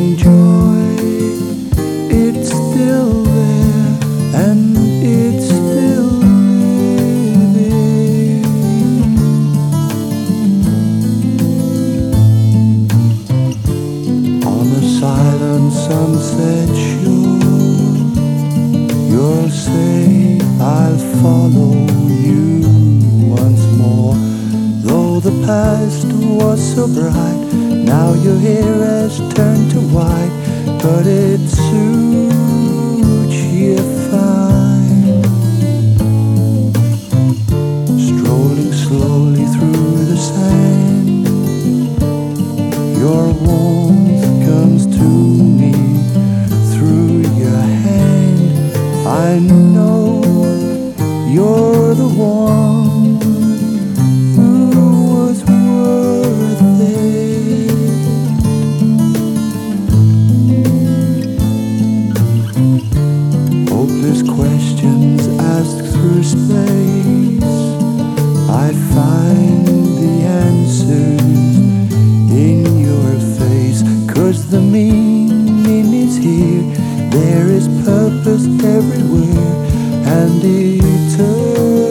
finding joy, it's still there and it's still living. On a silent sunset shore, you'll say I'll follow you once more. Though the past was so bright, now your hair has turned to white, but it suits you fine. Strolling slowly through the sand, your warmth comes to me through your hand. I know you're the one who was worth it. Hopeless questions asked through space, I find the answers in your face. 'Cause the meaning is here, there is purpose everywhere, and eternity